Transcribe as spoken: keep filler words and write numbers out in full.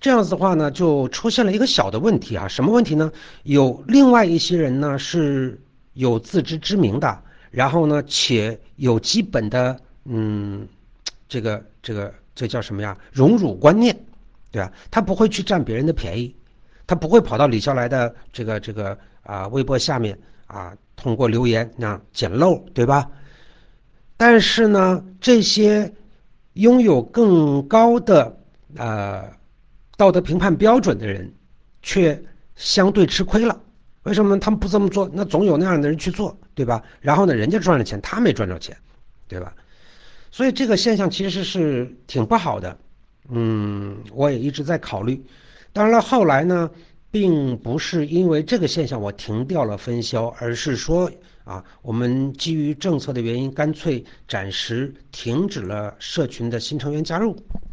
这样子的话呢，就出现了一个小的问题啊，什么问题呢？有另外一些人呢是有自知之明的，然后呢，且有基本的嗯，这个这个这叫什么呀？荣辱观念，对吧？他不会去占别人的便宜，他不会跑到李笑来的这个这个啊微博下面啊，通过留言那样捡漏，对吧？但是呢，这些拥有更高的呃道德评判标准的人，却相对吃亏了。为什么他们不这么做？那总有那样的人去做，对吧？然后呢，人家赚了钱，他没赚着钱，对吧？所以这个现象其实是挺不好的。嗯，我也一直在考虑。当然了，后来呢，并不是因为这个现象我停掉了分销，而是说啊，我们基于政策的原因，干脆暂时停止了社群的新成员加入。